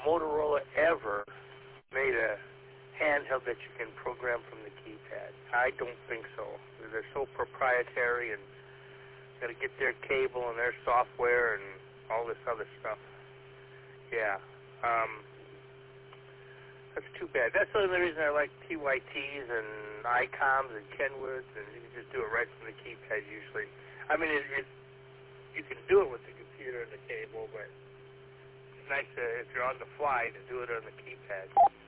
Motorola ever made a handheld that you can program from the keypad. I don't think so. They're so proprietary and got to get their cable and their software and all this other stuff. Yeah. That's too bad. That's the only reason I like TYTs and ICOMs and Kenwoods, and you can just do it right from the keypad usually. I mean, you can do it with the computer and the cable, but it's nice if you're on the fly to do it on the keypad.